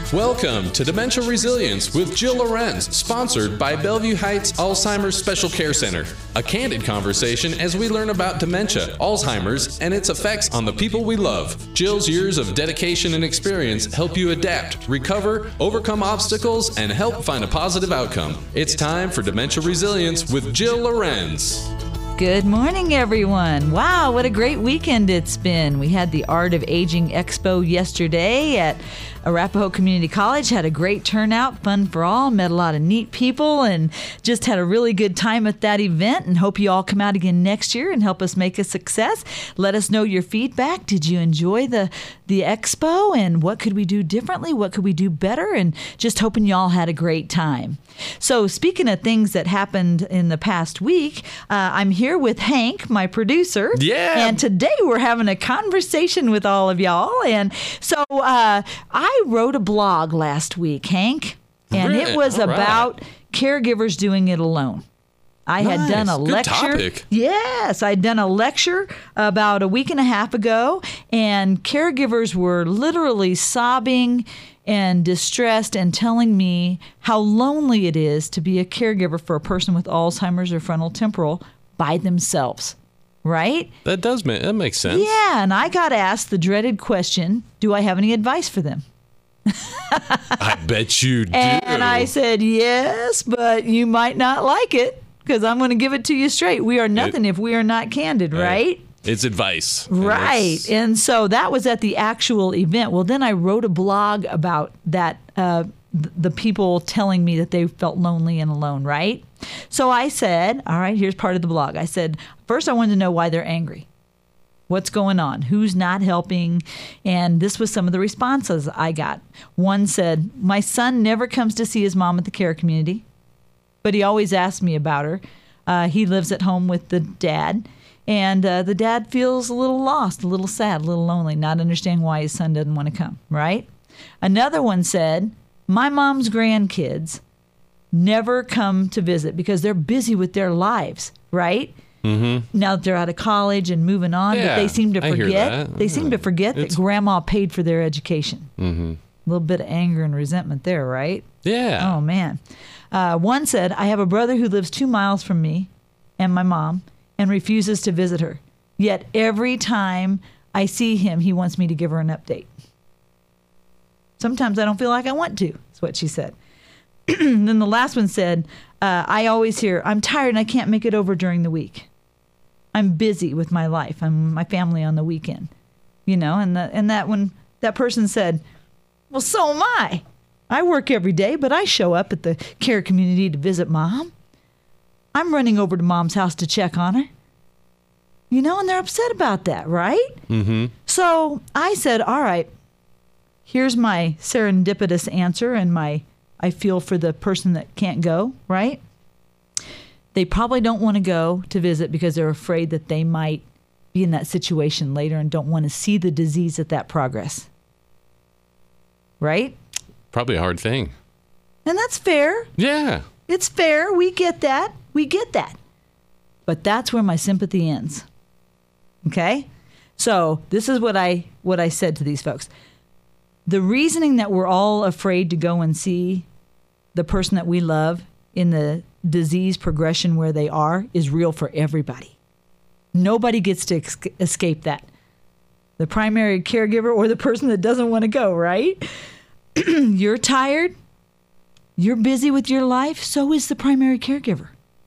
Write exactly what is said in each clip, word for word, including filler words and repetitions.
Welcome to Dementia Resilience with Jill Lorenz, sponsored by Bellevue Heights Alzheimer's Special Care Center. A candid conversation as we learn about dementia, Alzheimer's, and its effects on the people we love. Jill's years of dedication and experience help you adapt, recover, overcome obstacles, and help find a positive outcome. It's time for Dementia Resilience with Jill Lorenz. Good morning, everyone. Wow, what a great weekend it's been. We had the Art of Aging Expo yesterday at Arapahoe Community College. Had a great turnout, fun for all, met a lot of neat people, and just had a really good time at that event, and hope you all come out again next year and help us make a success. Let us know your feedback. Did you enjoy the, the expo, and what could we do differently? What could we do better? And just hoping you all had a great time. So speaking of things that happened in the past week, uh, I'm here with Hank, my producer. Yeah. And today we're having a conversation with all of y'all. And so uh, I wrote a blog last week, Hank, and Really? it was All right. about caregivers doing it alone. I had Nice. done a Good lecture. topic. Yes, I'd done a lecture about a week and a half ago, and caregivers were literally sobbing and distressed and telling me how lonely it is to be a caregiver for a person with Alzheimer's or frontotemporal by themselves, right? That does make that makes sense. Yeah, and I got asked the dreaded question, do I have any advice for them? I bet you do. And I said, yes, but you might not like it because I'm going to give it to you straight. We are nothing if we are not candid, right? It's advice. And Right. it's- And so that was at the actual event. Well, then I wrote a blog about that, uh, th- the people telling me that they felt lonely and alone, right? So I said, all right, here's part of the blog. I said, first, I wanted to know why they're angry. What's going on? Who's not helping? And this was some of the responses I got. One said, my son never comes to see his mom at the care community, but he always asks me about her. Uh, he lives at home with the dad. And uh, the dad feels a little lost, a little sad, a little lonely, not understanding why his son doesn't want to come, right? Another one said, my mom's grandkids never come to visit because they're busy with their lives, right? Mm-hmm. Now that they're out of college and moving on, Yeah, but they seem to I hear forget. that. They seem to forget It's- that grandma paid for their education. Mm-hmm. A little bit of anger and resentment there, right? Yeah. Oh, man. Uh, one said, I have a brother who lives two miles from me and my mom and refuses to visit her. Yet every time I see him, he wants me to give her an update. Sometimes I don't feel like I want to, is what she said. Then the last one said, uh, I always hear, I'm tired and I can't make it over during the week. I'm busy with my life. I'm with my family on the weekend. You know, and, the, and that when that person said, well, so am I. I work every day, but I show up at the care community to visit mom. I'm running over to mom's house to check on her. You know, and they're upset about that, right? Mm-hmm. So I said, all right, here's my serendipitous answer and my, I feel for the person that can't go, right? They probably don't want to go to visit because they're afraid that they might be in that situation later and don't want to see the disease at that progress. Right? Probably a hard thing. And that's fair. Yeah. It's fair. We get that. We get that. But that's where my sympathy ends. Okay? So this is what I what I said to these folks. The reasoning that we're all afraid to go and see the person that we love in the disease progression where they are is real for everybody. Nobody gets to ex- escape that. The primary caregiver or the person that doesn't want to go, right? You're tired. You're busy with your life. So is the primary caregiver.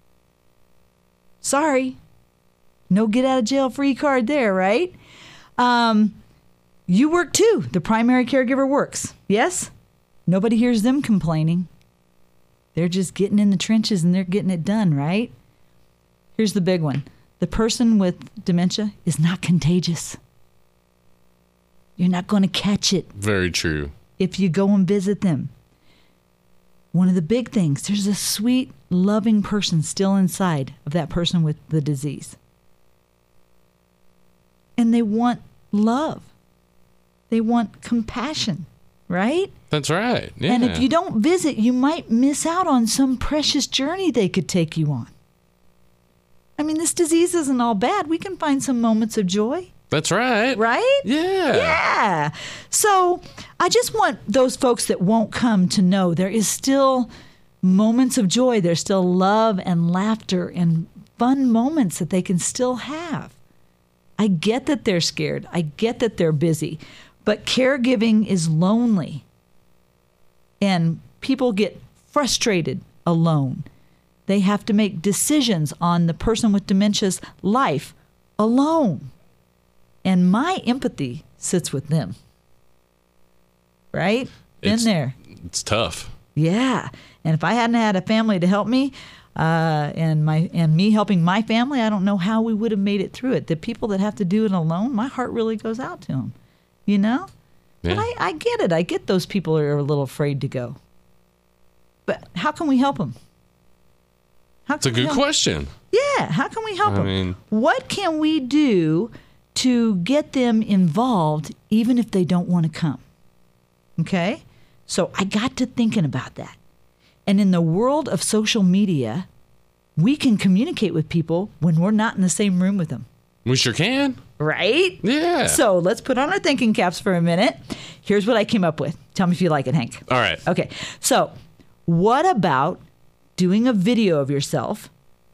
Sorry. No get out of jail free card there, right? Um, you work too. The primary caregiver works. Yes? Nobody hears them complaining. They're just getting in the trenches and they're getting it done, right? Here's the big one. The person with dementia is not contagious. You're not going to catch it Very true. if you go and visit them. One of the big things, there's a sweet, loving person still inside of that person with the disease. And they want love. They want compassion, right? That's right. Yeah. And if you don't visit, you might miss out on some precious journey they could take you on. I mean, this disease isn't all bad. We can find some moments of joy. That's right. Right? Yeah. Yeah. So I just want those folks that won't come to know there is still moments of joy. There's still love and laughter and fun moments that they can still have. I get that they're scared. I get that they're busy. But caregiving is lonely. And people get frustrated alone. They have to make decisions on the person with dementia's life alone. And my empathy sits with them. Right? Been It's- there. It's tough. Yeah. And if I hadn't had a family to help me, uh, and my and me helping my family, I don't know how we would have made it through it. The people that have to do it alone, my heart really goes out to them. You know? Yeah. But I, I get it. I get those people are a little afraid to go. But how can we help them? How It's a can we good help- question. Yeah. How can we help I them? mean- What can we do to get them involved even if they don't want to come? Okay? So I got to thinking about that. And in the world of social media, we can communicate with people when we're not in the same room with them. We sure can. Right? Yeah. So let's put on our thinking caps for a minute. Here's what I came up with. Tell me if you like it, Hank. All right. Okay. So what about doing a video of yourself?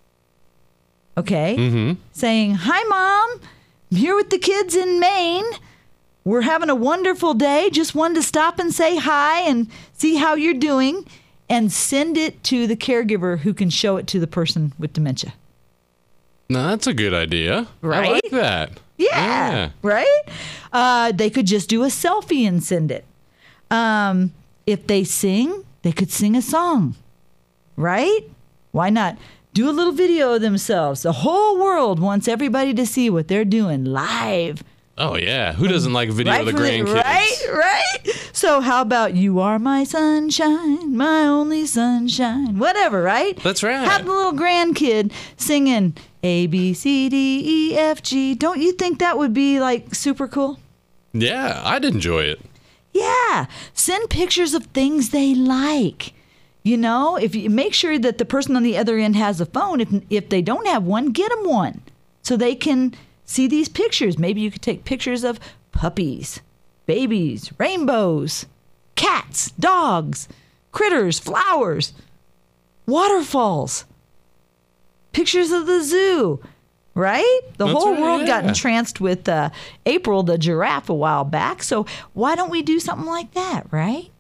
Okay. Mm-hmm. Saying, "Hi, Mom. I'm here with the kids in Maine. We're having a wonderful day. Just wanted to stop and say hi and see how you're doing." And send it to the caregiver who can show it to the person with dementia. No, that's a good idea. I Right? like that. Yeah, right? Uh, they could just do a selfie and send it. Um, if they sing, they could sing a song, right? Why not? Do a little video of themselves. The whole world wants everybody to see what they're doing live. Oh, yeah. Who doesn't like video Right of the from the- grandkids? right, right. So how about "You Are My Sunshine, My Only Sunshine," whatever, right? That's right. Have the little grandkid singing A, B, C, D, E, F, G. Don't you think that would be like super cool? Yeah, I'd enjoy it. Yeah. Send pictures of things they like. You know, if you make sure that the person on the other end has a phone, if if they don't have one, get them one so they can see these pictures. Maybe you could take pictures of puppies, babies, rainbows, cats, dogs, critters, flowers, waterfalls, pictures of the zoo, right? The That's whole right, world got yeah. entranced with uh, April the giraffe a while back. So why don't we do something like that, right?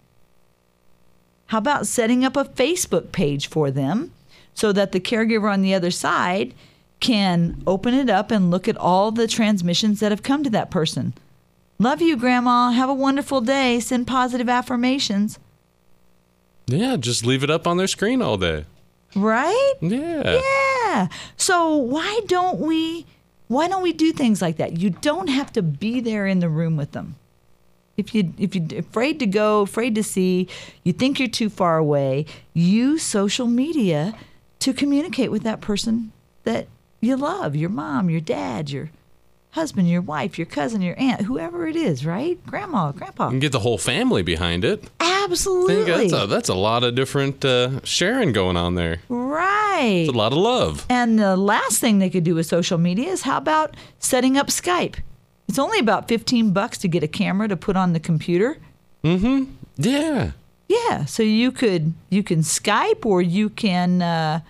How about setting up a Facebook page for them so that the caregiver on the other side can open it up and look at all the transmissions that have come to that person. Love you, Grandma. Have a wonderful day. Send positive affirmations. Yeah, just leave it up on their screen all day. Right? Yeah. Yeah. So why don't we why don't we do things like that? You don't have to be there in the room with them. If you if you're afraid to go, afraid to see, you think you're too far away, use social media to communicate with that person that you love, your mom, your dad, your husband, your wife, your cousin, your aunt, whoever it is, right? Grandma, grandpa. You can get the whole family behind it. Absolutely. Think that's a, that's a lot of different uh, sharing going on there. Right. It's a lot of love. And the last thing they could do with social media is how about setting up Skype? It's only about fifteen bucks to get a camera to put on the computer. Mm-hmm. Yeah. Yeah, so you could you can Skype or you can uh,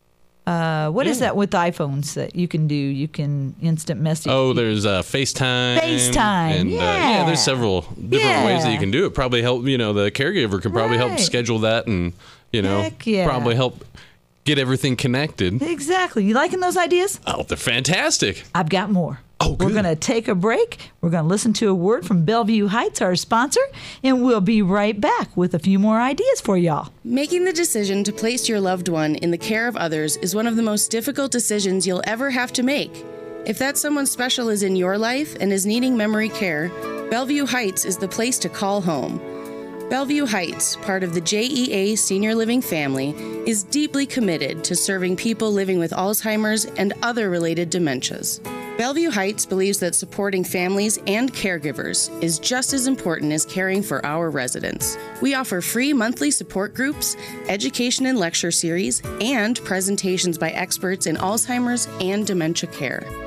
uh, what is Yeah. that with iPhones that you can do? You can instant message. Oh, there's uh, FaceTime. FaceTime, And, Uh, yeah. yeah, there's several different ways that Yeah. you can do it. Probably help, you know, the caregiver can probably help Right. schedule that and, you know, Heck yeah. probably help get everything connected. Exactly. You liking those ideas? Oh, they're fantastic. I've got more. Oh, We're good. going to take a break. We're going to listen to a word from Bellevue Heights, our sponsor, and we'll be right back with a few more ideas for y'all. Making the decision to place your loved one in the care of others is one of the most difficult decisions you'll ever have to make. If that someone special is in your life and is needing memory care, Bellevue Heights is the place to call home. Bellevue Heights, part of the J E A Senior Living family, is deeply committed to serving people living with Alzheimer's and other related dementias. Bellevue Heights believes that supporting families and caregivers is just as important as caring for our residents. We offer free monthly support groups, education and lecture series, and presentations by experts in Alzheimer's and dementia care.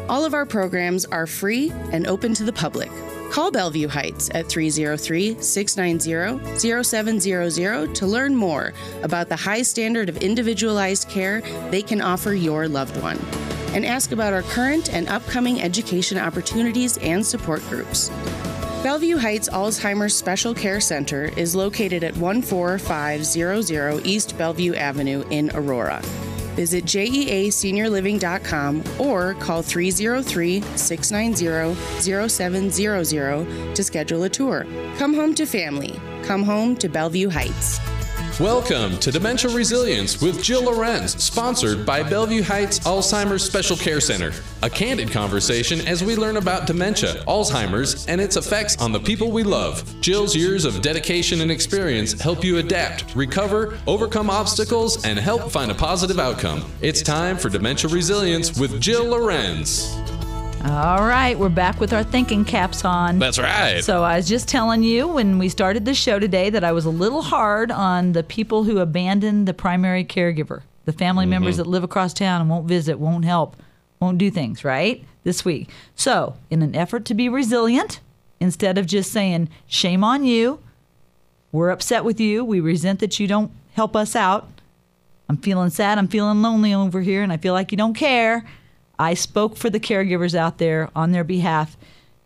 All of our programs are free and open to the public. Call Bellevue Heights at three oh three, six nine zero, zero seven zero zero to learn more about the high standard of individualized care they can offer your loved one. And ask about our current and upcoming education opportunities and support groups. Bellevue Heights Alzheimer's Special Care Center is located at one four five zero zero East Bellevue Avenue in Aurora. Visit J E A senior living dot com or call three oh three, six nine zero, zero seven zero zero to schedule a tour. Come home to family. Come home to Bellevue Heights. Welcome to Dementia Resilience with Jill Lorenz, sponsored by Bellevue Heights Alzheimer's Special Care Center. A candid conversation as we learn about dementia, Alzheimer's, and its effects on the people we love. Jill's years of dedication and experience help you adapt, recover, overcome obstacles, and help find a positive outcome. It's time for Dementia Resilience with Jill Lorenz. All right, we're back with our thinking caps on. That's right. So I was just telling you when we started the show today that I was a little hard on the people who abandon the primary caregiver, the family mm-hmm. members that live across town and won't visit, won't help, won't do things, right? This week. So in an effort to be resilient, instead of just saying, shame on you, we're upset with you, we resent that you don't help us out, I'm feeling sad, I'm feeling lonely over here, and I feel like you don't care, I spoke for the caregivers out there on their behalf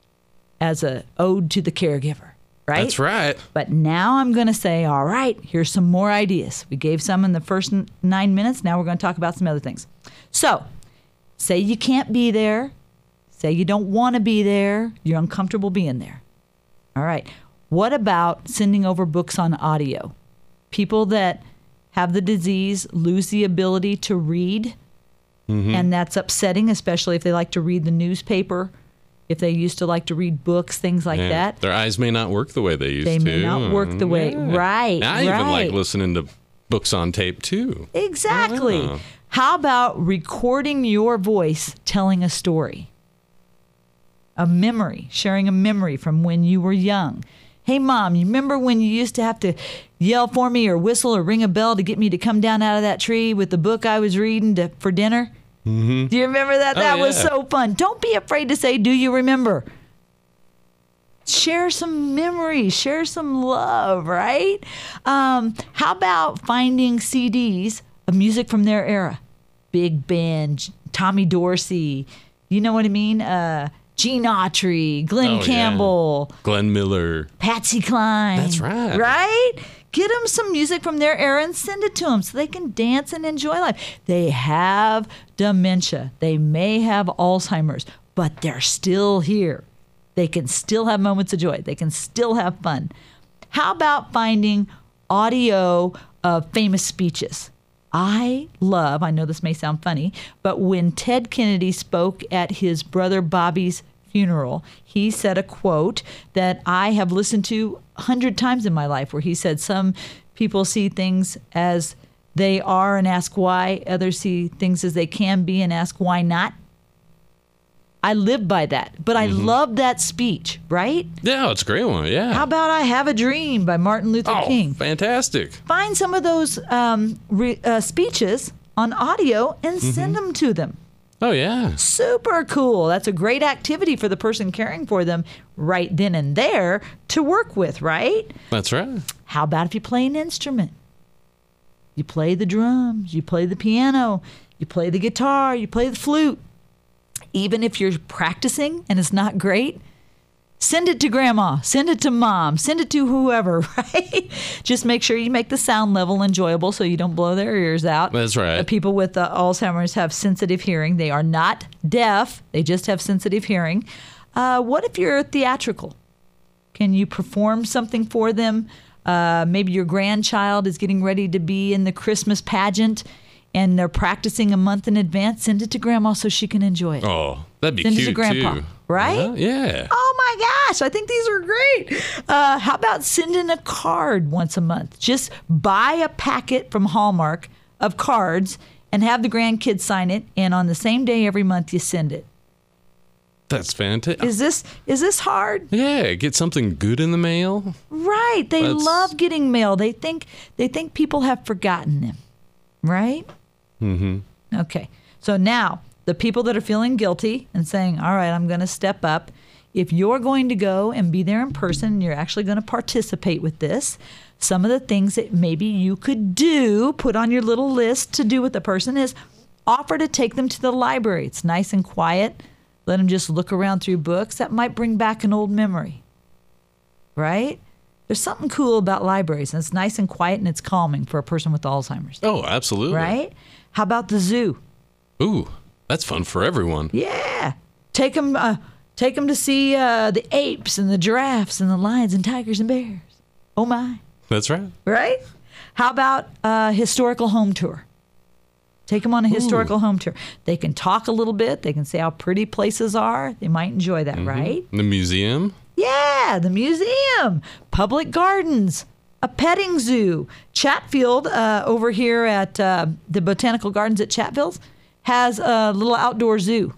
as a ode to the caregiver, right? That's right. But now I'm going to say, all right, here's some more ideas. We gave some in the first n- nine minutes. Now we're going to talk about some other things. So say you can't be there. Say you don't want to be there. You're uncomfortable being there. All right. What about sending over books on audio? People that have the disease lose the ability to read. Mm-hmm. And that's upsetting, especially if they like to read the newspaper, if they used to like to read books, things like yeah. that. Their eyes may not work the way they used they to. They may not work the way, yeah. right, I right. even like listening to books on tape, too. Exactly. Oh. How about recording your voice telling a story? A memory, sharing a memory from when you were young. Hey, Mom, you remember when you used to have to yell for me or whistle or ring a bell to get me to come down out of that tree with the book I was reading to, for dinner? Mm-hmm. Do you remember that? Oh, that yeah. was so fun. Don't be afraid to say, do you remember? Share some memories. Share some love, right? Um, how about finding C Ds of music from their era? Big Band, Tommy Dorsey, you know what I mean? Uh, Gene Autry, Glenn oh, Campbell. Yeah. Glenn Miller. Patsy Cline. That's right. Right? Get them some music from their era and send it to them so they can dance and enjoy life. They have dementia. They may have Alzheimer's, but they're still here. They can still have moments of joy. They can still have fun. How about finding audio of famous speeches? I love, I know this may sound funny, but when Ted Kennedy spoke at his brother Bobby's funeral, he said a quote that I have listened to a hundred times in my life, where he said, some people see things as they are and ask why. Others see things as they can be and ask why not. I live by that, but I mm-hmm. love that speech, right? Yeah, it's a great one, yeah. How about I Have a Dream by Martin Luther oh, King? Fantastic. Find some of those um, re- uh, speeches on audio and mm-hmm. send them to them. Oh, yeah. Super cool. That's a great activity for the person caring for them right then and there to work with, right? That's right. How about if you play an instrument? You play the drums, you play the piano, you play the guitar, you play the flute. Even if you're practicing and it's not great, send it to grandma, send it to mom, send it to whoever, right? Just make sure you make the sound level enjoyable so you don't blow their ears out. That's right. Uh, people with uh, Alzheimer's have sensitive hearing. They are not deaf. They just have sensitive hearing. Uh, what if you're theatrical? Can you perform something for them? Uh, maybe your grandchild is getting ready to be in the Christmas pageant and they're practicing a month in advance. Send it to grandma so she can enjoy it. Oh, that'd be Send cute, it to grandpa, too. right? Uh-huh. Yeah. Oh, my gosh. I think these are great. Uh, how about sending a card once a month? Just buy a packet from Hallmark of cards and have the grandkids sign it. And on the same day every month, you send it. That's fantastic. Is this is this hard? Yeah, get something good in the mail. Right. They That's... love getting mail. They think they think people have forgotten them. Right? Mm-hmm. Okay. So now, the people that are feeling guilty and saying, all right, I'm going to step up. If you're going to go and be there in person, and you're actually going to participate with this, some of the things that maybe you could do, put on your little list to do with the person, is offer to take them to the library. It's nice and quiet. Let them just look around through books. That might bring back an old memory, right? There's something cool about libraries, and it's nice and quiet, and it's calming for a person with Alzheimer's. Oh, absolutely. Right? How about the zoo? Ooh, that's fun for everyone. Yeah. Take them, uh, take them to see uh, the apes and the giraffes and the lions and tigers and bears. Oh, my. That's right. Right? How about a historical home tour? Take them on a historical Ooh. home tour. They can talk a little bit. They can say how pretty places are. They might enjoy that, mm-hmm. right? The museum? Yeah, the museum, public gardens, a petting zoo. Chatfield, uh, over here at uh, the Botanical Gardens at Chatfield's, has a little outdoor zoo.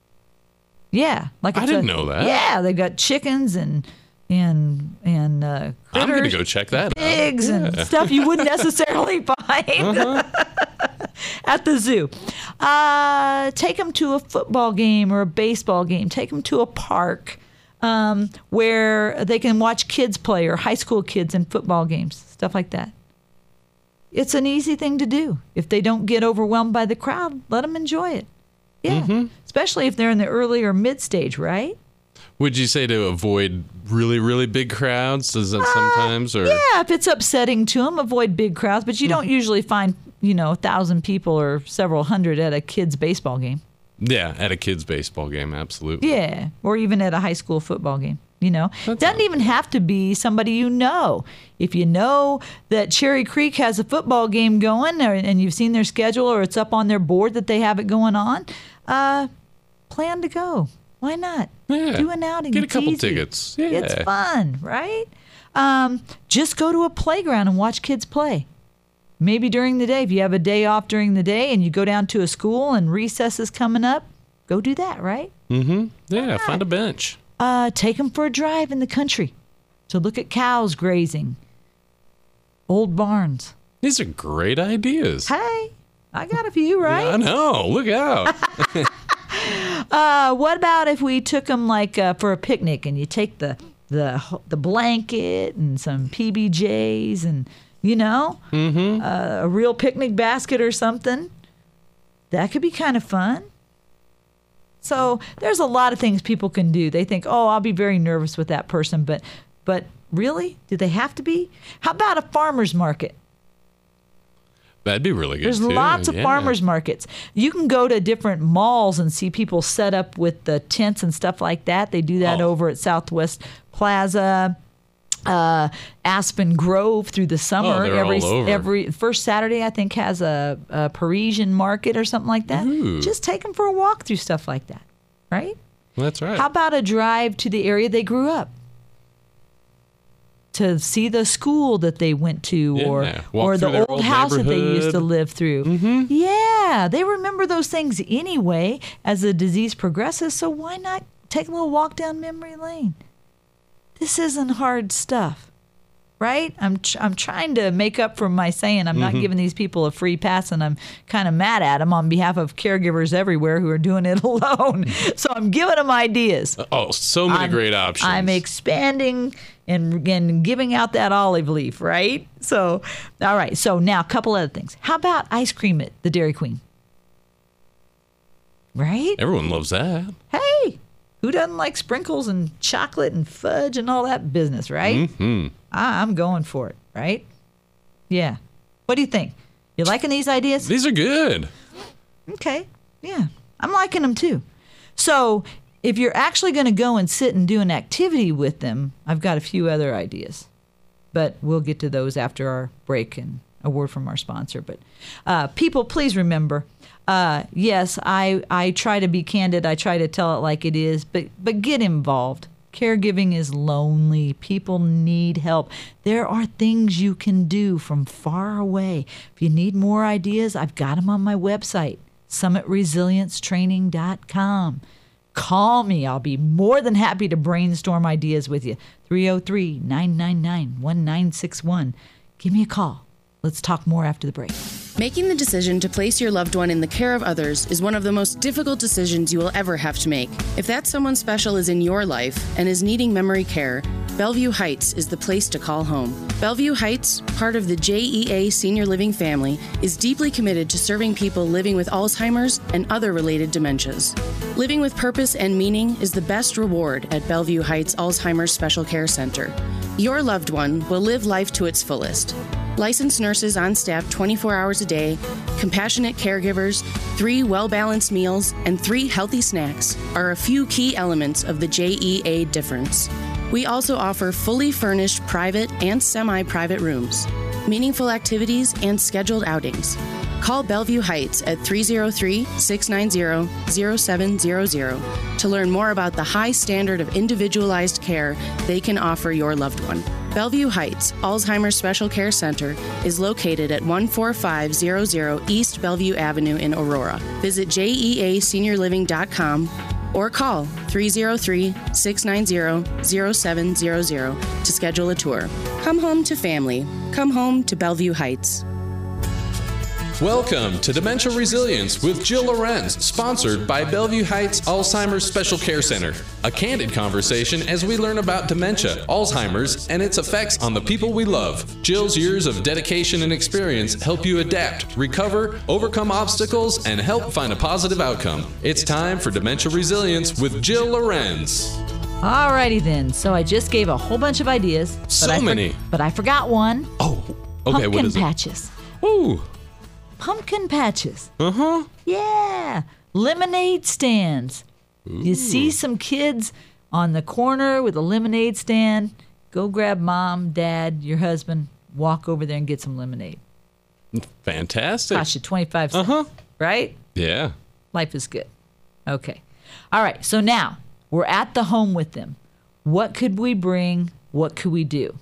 Yeah, like it's I didn't a, know that. Yeah, they've got chickens and and and uh, critters, I'm gonna go check that pigs out. and Yeah. stuff you wouldn't necessarily find uh-huh. at the zoo. Uh, take them to a football game or a baseball game. Take them to a park. Um, where they can watch kids play or high school kids in football games, stuff like that. It's an easy thing to do. If they don't get overwhelmed by the crowd, let them enjoy it. Yeah, mm-hmm. especially if they're in the early or mid stage, right? Would you say to avoid really, really big crowds? Does that uh, sometimes? Or yeah, if it's upsetting to them, avoid big crowds. But you don't usually find, you know, a thousand people or several hundred at a kids' baseball game. Yeah, at a kid's baseball game, absolutely. Yeah, or even at a high school football game, you know. That's Doesn't awesome. even have to be somebody you know. If you know that Cherry Creek has a football game going or, and you've seen their schedule or it's up on their board that they have it going on, uh, plan to go. Why not? Yeah. Do an outing. Get a It's couple easy. tickets. Yeah. It's fun, right? Um, just go to a playground and watch kids play. Maybe during the day, if you have a day off during the day and you go down to a school and recess is coming up, go do that, right? Mm-hmm. Yeah, find a bench. Uh, take them for a drive in the country to look at cows grazing, old barns. These are great ideas. Hey, I got a few, right? Yeah, I know. Look out. uh, what about if we took them like uh, for a picnic and you take the the the blanket and some P B Js and you know mm-hmm. uh, a real picnic basket or something? That could be kind of fun. So there's a lot of things people can do. They think, oh, I'll be very nervous with that person, but but really, do they have to be? How about a farmer's market? That'd be really good. There's too. lots of yeah. farmers markets. You can go to different malls and see people set up with the tents and stuff like that. They do that oh. over at Southwest Plaza, uh, Aspen Grove through the summer. Oh, they're every all over. every first Saturday, I think, has a, a Parisian market or something like that. Ooh. Just take them for a walk through stuff like that, right? That's right. How about a drive to the area they grew up? To see the school that they went to, Yeah, or walk or through the their old old house that they used to neighborhood. live through. Mm-hmm. Yeah, they remember those things anyway as the disease progresses. So why not take a little walk down memory lane? This isn't hard stuff, right? I'm tr- I'm trying to make up for my saying I'm not Mm-hmm. giving these people a free pass, and I'm kind of mad at them on behalf of caregivers everywhere who are doing it alone. So I'm giving them ideas. Oh, so many I'm- great options. I'm expanding and, and giving out that olive leaf, right? So, all right. So now a couple other things. How about ice cream at the Dairy Queen? Right? Everyone loves that. Hey, who doesn't like sprinkles and chocolate and fudge and all that business, right? Mm-hmm. I, I'm going for it, right? Yeah. What do you think? You liking these ideas? These are good. Okay. Yeah. I'm liking them too. So if you're actually going to go and sit and do an activity with them, I've got a few other ideas. But we'll get to those after our break and a word from our sponsor. But uh, people, please remember, uh, yes, I, I try to be candid. I try to tell it like it is. But, but get involved. Caregiving is lonely. People need help. There are things you can do from far away. If you need more ideas, I've got them on my website, summit resilience training dot com. Call me. I'll be more than happy to brainstorm ideas with you. three oh three, nine nine nine, one nine six one. Give me a call. Let's talk more after the break. Making the decision to place your loved one in the care of others is one of the most difficult decisions you will ever have to make. If that someone special is in your life and is needing memory care, Bellevue Heights is the place to call home. Bellevue Heights, part of the J E A Senior Living family, is deeply committed to serving people living with Alzheimer's and other related dementias. Living with purpose and meaning is the best reward at Bellevue Heights Alzheimer's Special Care Center. Your loved one will live life to its fullest. Licensed nurses on staff twenty-four hours a day, compassionate caregivers, three well-balanced meals, and three healthy snacks are a few key elements of the J E A difference. We also offer fully furnished private and semi-private rooms, meaningful activities, and scheduled outings. Call Bellevue Heights at three oh three, six nine zero, zero seven zero zero to learn more about the high standard of individualized care they can offer your loved one. Bellevue Heights Alzheimer's Special Care Center is located at one four five zero zero East Bellevue Avenue in Aurora. Visit J E A senior living dot com or call three oh three, six nine zero, zero seven zero zero to schedule a tour. Come home to family. Come home to Bellevue Heights. Welcome to Dementia Resilience with Jill Lorenz, sponsored by Bellevue Heights Alzheimer's Special Care Center. A candid conversation as we learn about dementia, Alzheimer's, and its effects on the people we love. Jill's years of dedication and experience help you adapt, recover, overcome obstacles, and help find a positive outcome. It's time for Dementia Resilience with Jill Lorenz. Alrighty then. So I just gave a whole bunch of ideas. But So I for- many. But I forgot one. Oh, okay, Pumpkin what is patches. it? Ooh, Pumpkin patches. uh-huh. Yeah. Lemonade stands. You see some kids on the corner with a lemonade stand. Go grab mom, dad, your husband, walk over there and get some lemonade. Fantastic. Cost you twenty-five cents. Uh-huh. Right? Yeah. Life is good. Okay. All right. So now we're at the home with them. What could we bring? What could we do?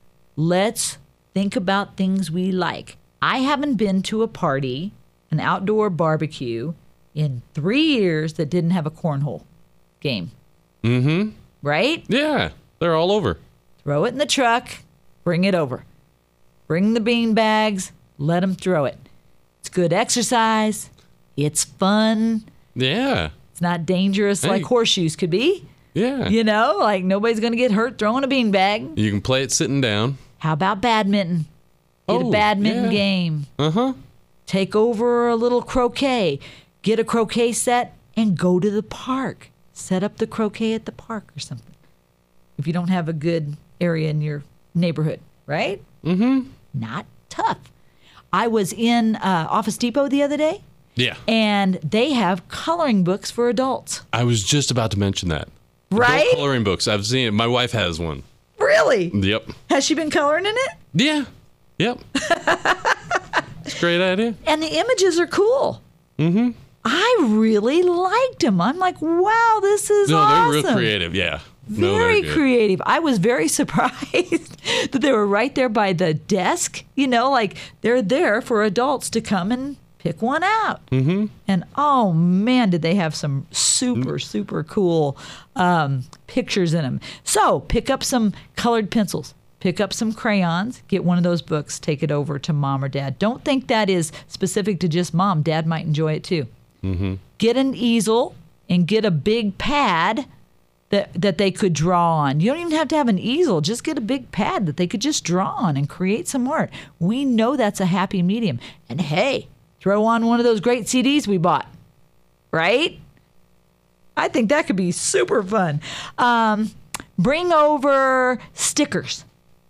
Let's think about things we like. I haven't been to a party, an outdoor barbecue, in three years that didn't have a cornhole game. Mm-hmm. Right? Yeah, they're all over. Throw it in the truck, bring it over. Bring the bean bags, let them throw it. It's good exercise. It's fun. Yeah. It's not dangerous Hey. like horseshoes could be. Yeah. You know, like nobody's going to get hurt throwing a beanbag. You can play it sitting down. How about badminton? Get Oh, a badminton yeah. game. Uh-huh. Take over a little croquet. Get a croquet set and go to the park. Set up the croquet at the park or something. If you don't have a good area in your neighborhood, right? Mm-hmm. Not tough. I was in uh, Office Depot the other day, Yeah. and they have coloring books for adults. I was just about to mention that. Right? Adult coloring books. I've seen it. My wife has one. Really? Yep. Has she been coloring in it? Yeah. Yep. It's a great idea. And the images are cool. Mm-hmm. I really liked them. I'm like, wow, this is No, awesome. they're real creative. Yeah. No, Very they're good. creative. I was very surprised that they were right there by the desk. You know, like they're there for adults to come and pick one out. Mm-hmm. And oh man, did they have some super, super cool um, pictures in them. So pick up some colored pencils. Pick up some crayons, get one of those books, take it over to mom or dad. Don't think that is specific to just mom. Dad might enjoy it too. Mm-hmm. Get an easel and get a big pad that, that they could draw on. You don't even have to have an easel. Just get a big pad that they could just draw on and create some art. We know that's a happy medium. And hey, throw on one of those great C Ds we bought, right? I think that could be super fun. Um, bring over stickers.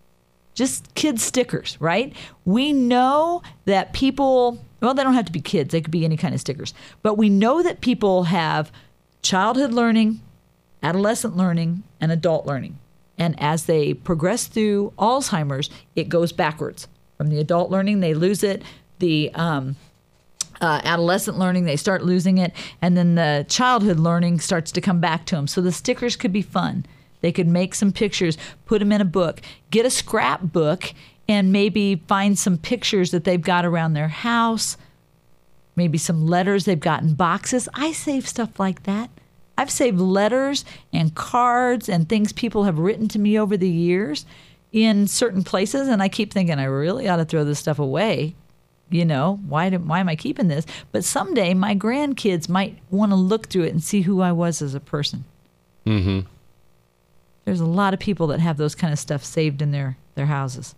Just kid stickers, right? We know that people, well, they don't have to be kids. They could be any kind of stickers. But we know that people have childhood learning, adolescent learning, and adult learning. And as they progress through Alzheimer's, it goes backwards. From the adult learning, they lose it. The um, uh, adolescent learning, they start losing it. And then the childhood learning starts to come back to them. So the stickers could be fun. They could make some pictures, put them in a book, get a scrapbook, and maybe find some pictures that they've got around their house, maybe some letters they've got in boxes. I save stuff like that. I've saved letters and cards and things people have written to me over the years in certain places, and I keep thinking I really ought to throw this stuff away. you know, why, do, why am I keeping this? But someday my grandkids might want to look through it and see who I was as a person. Mm-hmm. There's a lot of people that have those kind of stuff saved in their, their houses.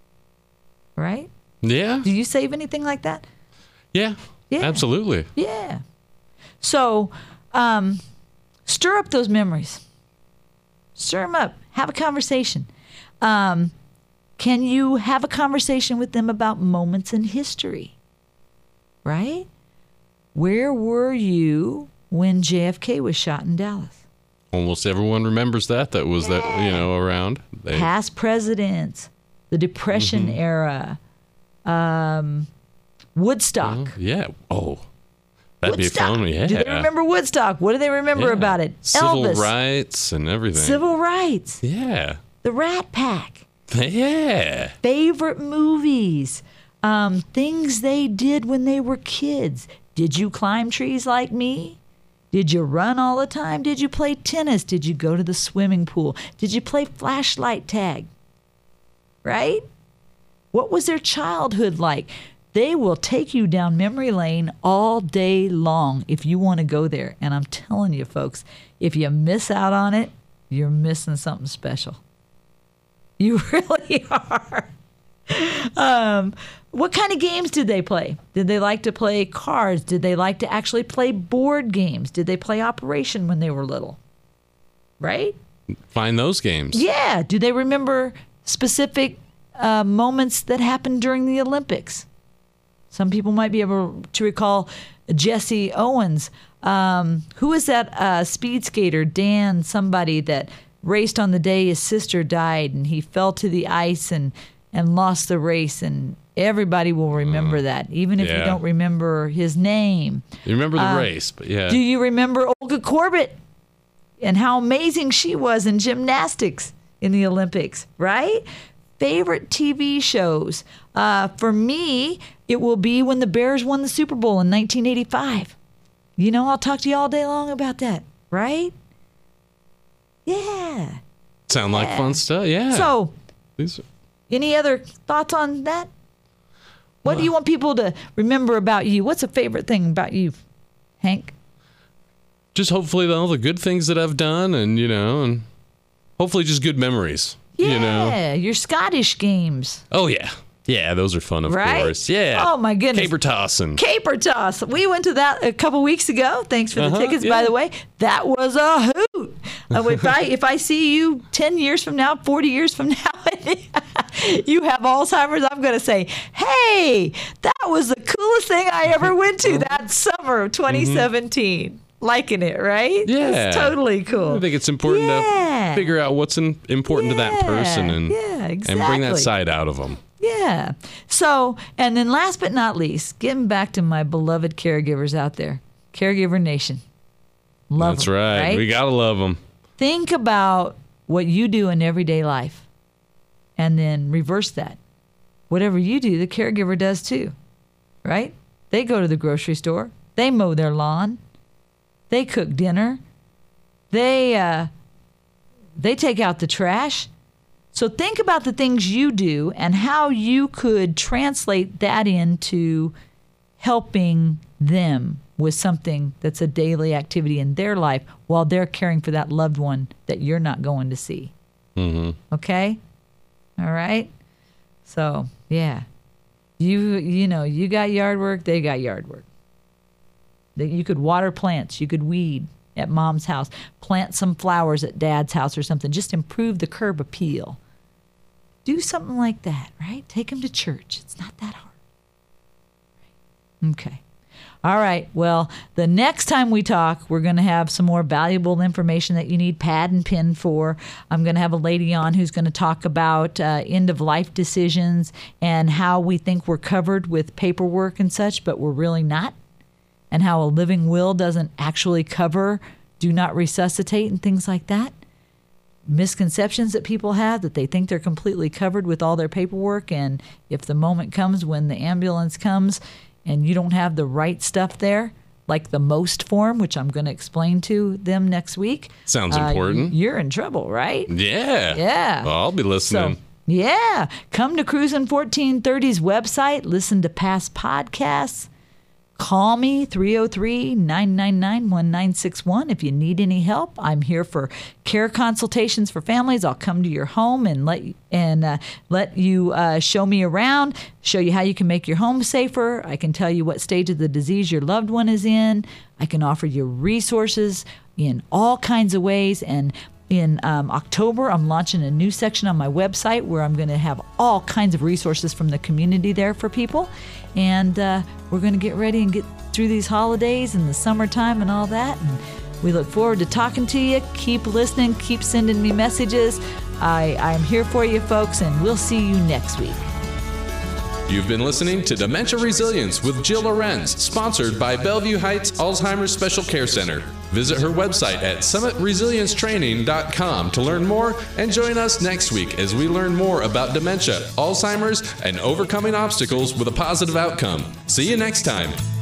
Right? Yeah. Do you save anything like that? Yeah. Yeah. Absolutely. Yeah. So, um, stir up those memories. Stir them up. Have a conversation. Um, can you have a conversation with them about moments in history? Right? Where were you when J F K was shot in Dallas? Almost everyone remembers that. That was yeah. that you know around. They, Past presidents, the Depression mm-hmm. era, um, Woodstock. Uh, yeah. Oh, that'd Woodstock. be fun. Yeah. Do they remember Woodstock? What do they remember yeah. about it? Civil Elvis. rights and everything. Civil rights. Yeah. The Rat Pack. Yeah. Favorite movies. Um, things they did when they were kids. Did you climb trees like me? Did you run all the time? Did you play tennis? Did you go to the swimming pool? Did you play flashlight tag? Right? What was their childhood like? They will take you down memory lane all day long if you want to go there. And I'm telling you, folks, if you miss out on it, you're missing something special. You really are. Um, what kind of games did they play? Did they like to play cards? Did they like to actually play board games? Did they play Operation when they were little? Right? Find those games. Yeah. Do they remember specific uh, moments that happened during the Olympics? Some people might be able to recall Jesse Owens. Um, who is that uh, speed skater, Dan somebody, that raced on the day his sister died and he fell to the ice and, and lost the race, and everybody will remember mm. that, even if yeah. you don't remember his name. You remember the uh, race, but yeah. Do you remember Olga Korbut and how amazing she was in gymnastics in the Olympics, right? Favorite T V shows. Uh, for me, it will be when the Bears won the Super Bowl in nineteen eighty-five. You know, I'll talk to you all day long about that, right? Yeah. Sound yeah. like fun stuff, yeah. So, These are... any other thoughts on that? What well, do you want people to remember about you? What's a favorite thing about you, Hank? Just hopefully all the good things that I've done, and, you know, and hopefully just good memories. Yeah, you know? Your Scottish games. Oh, yeah. Yeah, those are fun, of right? course. Yeah. Oh, my goodness. Caper toss. And... Caper toss. We went to that a couple weeks ago. Thanks for the uh-huh, tickets, yeah. by the way. That was a hoot. Uh, if I if I see you ten years from now, forty years from now, you have Alzheimer's, I'm going to say, hey, that was the coolest thing I ever went to that summer of twenty seventeen. Mm-hmm. Liking it, right? Yeah. It's totally cool. I think it's important yeah. to figure out what's in, important yeah. to that person and, yeah, exactly. and bring that side out of them. Yeah. So, and then last but not least, getting back to my beloved caregivers out there, Caregiver Nation. Love That's them, right. right. We got to love them. Think about what you do in everyday life and then reverse that. Whatever you do, the caregiver does too, right? They go to the grocery store. They mow their lawn. They cook dinner. They uh, they take out the trash. So think about the things you do and how you could translate that into helping them with something that's a daily activity in their life while they're caring for that loved one that you're not going to see. Mm-hmm. Okay? All right? So, yeah. You you know, you got yard work, they got yard work. You could water plants. You could weed at mom's house. Plant some flowers at dad's house or something. Just improve the curb appeal. Do something like that, right? Take them to church. It's not that hard. Okay. All right. Well, the next time we talk, we're going to have some more valuable information that you need pad and pen for. I'm going to have a lady on who's going to talk about uh, end-of-life decisions and how we think we're covered with paperwork and such, but we're really not. And how a living will doesn't actually cover do not resuscitate and things like that. Misconceptions that people have that they think they're completely covered with all their paperwork, and if the moment comes when the ambulance comes and you don't have the right stuff there, like the MOST form, which I'm going to explain to them next week. Sounds uh, important. You're in trouble, right? Yeah. Yeah. Well, I'll be listening. So, Yeah. Come to Cruisin' fourteen thirty's website. Listen to past podcasts. Call me, three oh three, nine nine nine, one nine six one. If you need any help, I'm here for care consultations for families. I'll come to your home and let and uh, let you uh, show me around, show you how you can make your home safer. I can tell you what stage of the disease your loved one is in. I can offer you resources in all kinds of ways. And in um, October, I'm launching a new section on my website where I'm going to have all kinds of resources from the community there for people. And uh, we're going to get ready and get through these holidays and the summertime and all that. And we look forward to talking to you. Keep listening. Keep sending me messages. I, I'm here for you, folks, and we'll see you next week. You've been listening to Dementia Resilience with Jill Lorenz, sponsored by Bellevue Heights Alzheimer's Special Care Center. Visit her website at summit resilience training dot com to learn more, and join us next week as we learn more about dementia, Alzheimer's, and overcoming obstacles with a positive outcome. See you next time.